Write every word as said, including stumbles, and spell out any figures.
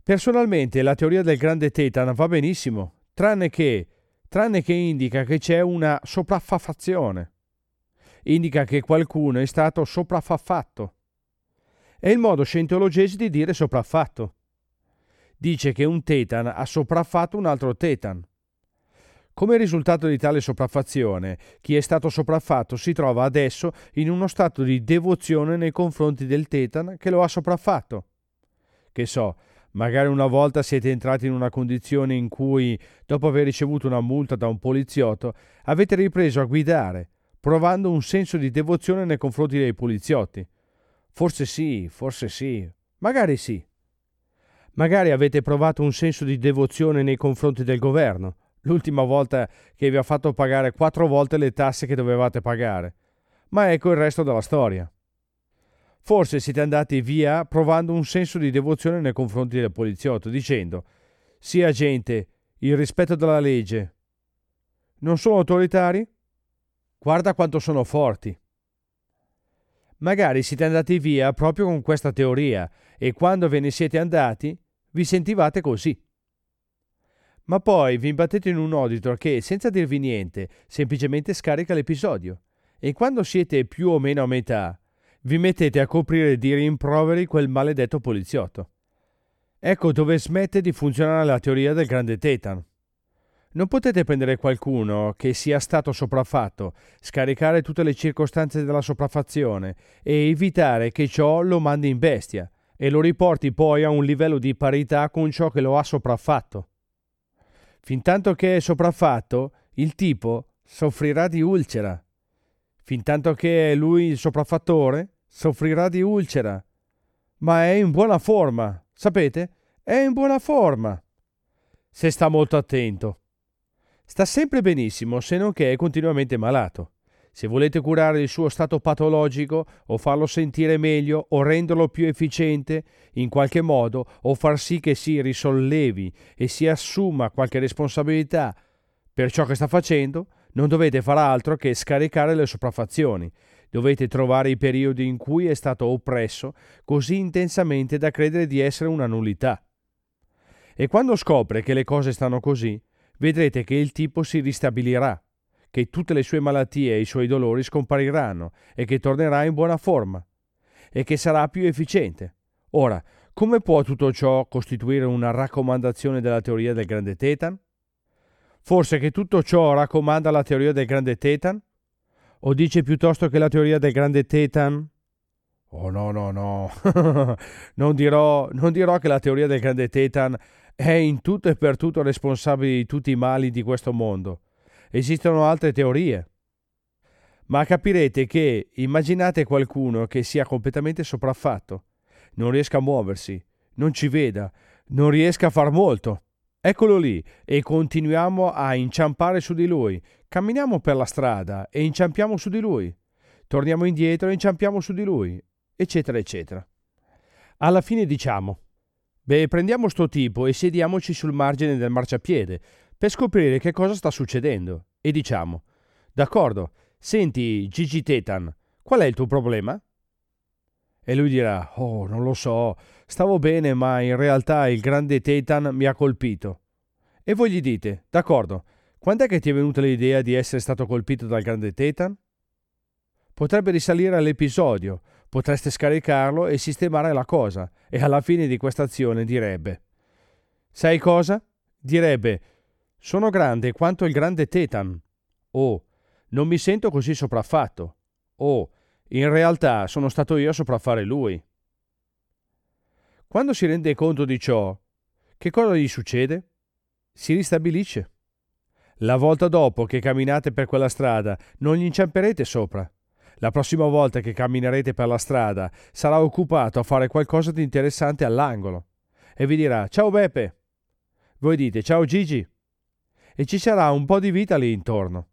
Personalmente la teoria del grande Tetan va benissimo, tranne che, tranne che indica che c'è una sopraffazione. Indica che qualcuno è stato sopraffaffatto. È il modo scientologese di dire sopraffatto. Dice che un Tetan ha sopraffatto un altro Tetan. Come risultato di tale sopraffazione, chi è stato sopraffatto si trova adesso in uno stato di devozione nei confronti del Tetan che lo ha sopraffatto. Che so, magari una volta siete entrati in una condizione in cui, dopo aver ricevuto una multa da un poliziotto, avete ripreso a guidare, provando un senso di devozione nei confronti dei poliziotti. Forse sì, forse sì, magari sì. Magari avete provato un senso di devozione nei confronti del governo, l'ultima volta che vi ha fatto pagare quattro volte le tasse che dovevate pagare. Ma ecco il resto della storia. Forse siete andati via provando un senso di devozione nei confronti del poliziotto, dicendo: sì, agente, il rispetto della legge. Non sono autoritari? Guarda quanto sono forti. Magari siete andati via proprio con questa teoria e quando ve ne siete andati vi sentivate così. Ma poi vi imbattete in un auditor che, senza dirvi niente, semplicemente scarica l'episodio. E quando siete più o meno a metà, vi mettete a coprire di rimproveri quel maledetto poliziotto. Ecco dove smette di funzionare la teoria del grande Tetan. Non potete prendere qualcuno che sia stato sopraffatto, scaricare tutte le circostanze della sopraffazione e evitare che ciò lo mandi in bestia e lo riporti poi a un livello di parità con ciò che lo ha sopraffatto. Fintanto che è sopraffatto, il tipo soffrirà di ulcera. Fintanto che è lui il sopraffattore, soffrirà di ulcera. Ma è in buona forma, sapete? È in buona forma. Se sta molto attento. Sta sempre benissimo, se non che è continuamente malato. Se volete curare il suo stato patologico, o farlo sentire meglio, o renderlo più efficiente, in qualche modo, o far sì che si risollevi e si assuma qualche responsabilità per ciò che sta facendo, non dovete far altro che scaricare le sopraffazioni. Dovete trovare i periodi in cui è stato oppresso così intensamente da credere di essere una nullità. E quando scopre che le cose stanno così, vedrete che il tipo si ristabilirà, che tutte le sue malattie e i suoi dolori scompariranno e che tornerà in buona forma e che sarà più efficiente. Ora, come può tutto ciò costituire una raccomandazione della teoria del grande Tetan? Forse che tutto ciò raccomanda la teoria del grande Tetan? O dice piuttosto che la teoria del grande Tetan... Oh no, no, no, non dirò, non dirò che la teoria del grande Tetan è in tutto e per tutto responsabile di tutti i mali di questo mondo. Esistono altre teorie. Ma capirete che immaginate qualcuno che sia completamente sopraffatto, non riesca a muoversi, non ci veda, non riesca a far molto. Eccolo lì e continuiamo a inciampare su di lui. Camminiamo per la strada e inciampiamo su di lui. Torniamo indietro e inciampiamo su di lui, eccetera, eccetera. Alla fine diciamo: beh, prendiamo sto tipo e sediamoci sul margine del marciapiede per scoprire che cosa sta succedendo. E diciamo: d'accordo, senti Gigi Tetan, qual è il tuo problema? E lui dirà: oh, non lo so, stavo bene, ma in realtà il grande Tetan mi ha colpito. E voi gli dite: d'accordo, quando è che ti è venuta l'idea di essere stato colpito dal grande Tetan? Potrebbe risalire all'episodio, potreste scaricarlo e sistemare la cosa, e alla fine di questa azione direbbe: sai cosa? Direbbe: sono grande quanto il grande Tetan. O, non mi sento così sopraffatto. O, in realtà sono stato io a sopraffare lui. Quando si rende conto di ciò, che cosa gli succede? Si ristabilisce. La volta dopo che camminate per quella strada non gli inciamperete sopra. La prossima volta che camminerete per la strada sarà occupato a fare qualcosa di interessante all'angolo e vi dirà: ciao Beppe. Voi dite: ciao Gigi. E ci sarà un po' di vita lì intorno.